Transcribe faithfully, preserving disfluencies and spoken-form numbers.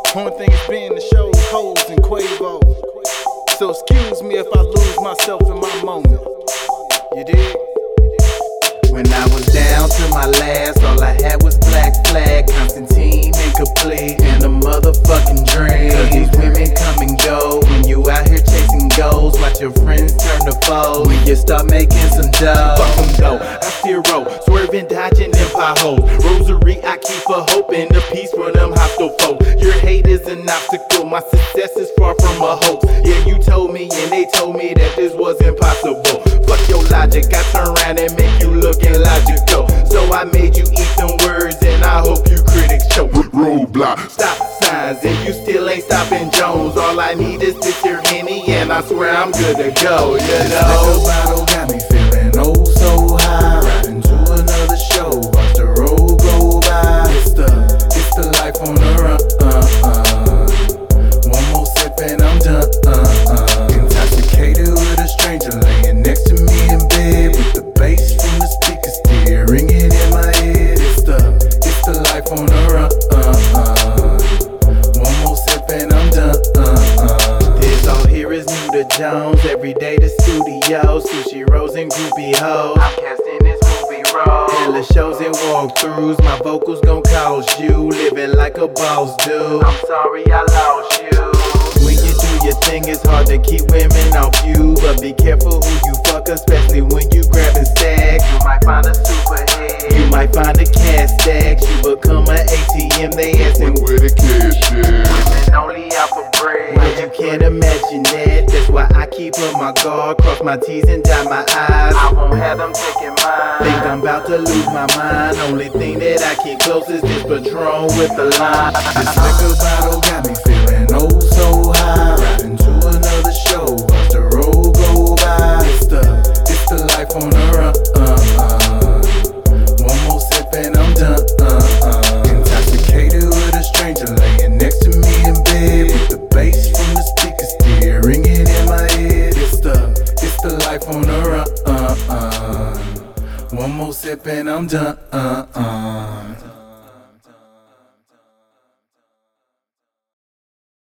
Only thing is being the show, hoes and Quavo. So excuse me if I lose myself in my moment. You dig? When I was down to my last, all I had was Black Flag, Constantine, Incomplete, and a motherfucking dream. Cause these women come and go when you out here chasing goals. Watch your friends turn to foes when you start making some dough. Fuck them though, I still roll, swerving, dodging them potholes. Rosary, I keep a hope and a peace for them hostile folks. Your hate is an obstacle, my success is far from a hoax. Yeah, you told me and they told me that this was impossible. Fuck your logic, I turn around and make you look illogical. So I made you eat them words and I hope you critics show. Roadblock. Stop signs and you still ain't stopping Jones. All I need is this here Henny and I swear I'm good to go, you This know. liquor bottle got me feeling oh so high. Riding to another show, watch the road go by. It's the, it's the life on the run. Uh, uh. One more sip and I'm done. Uh, uh. Intoxicated with a stranger laying next to me in bed, with the bass from the speakers still ringing in my head. It's the, it's the life on the run. Uh, uh. One more sip and I'm done. Uh, uh. This all here is new to Jones. Every day the studio, sushi rolls and groupie hoes. I'm casting this movie role. Hella shows and walkthroughs. My vocals gon' cost you. Living like a boss dude. I'm sorry I lost you. When you do your thing, it's hard to keep women off you. But be careful who you fuck, especially when you grabbing stacks. You might find a superhead. You might find a cash stacks. You become an A T M, they asking Where the cash is. women only out for bread. Well, you can't imagine that. That's why I keep up my guard, cross my T's and dot my I's. I won't have them taking mine. Think I'm about to lose my mind. Only thing that I keep close is this Patron with the lime. This liquor bottle got me feeling oh so high. Riding to another show, watch the road go by. It's the, it's the life on the run. Uh, uh. One more sip and I'm done. Uh, uh. Intoxicated with a stranger laying next to me in bed, with the bass from the speakers still ringing in my head. It's the, it's the life on the run. Uh, uh. One more sip and I'm done. Uh, uh.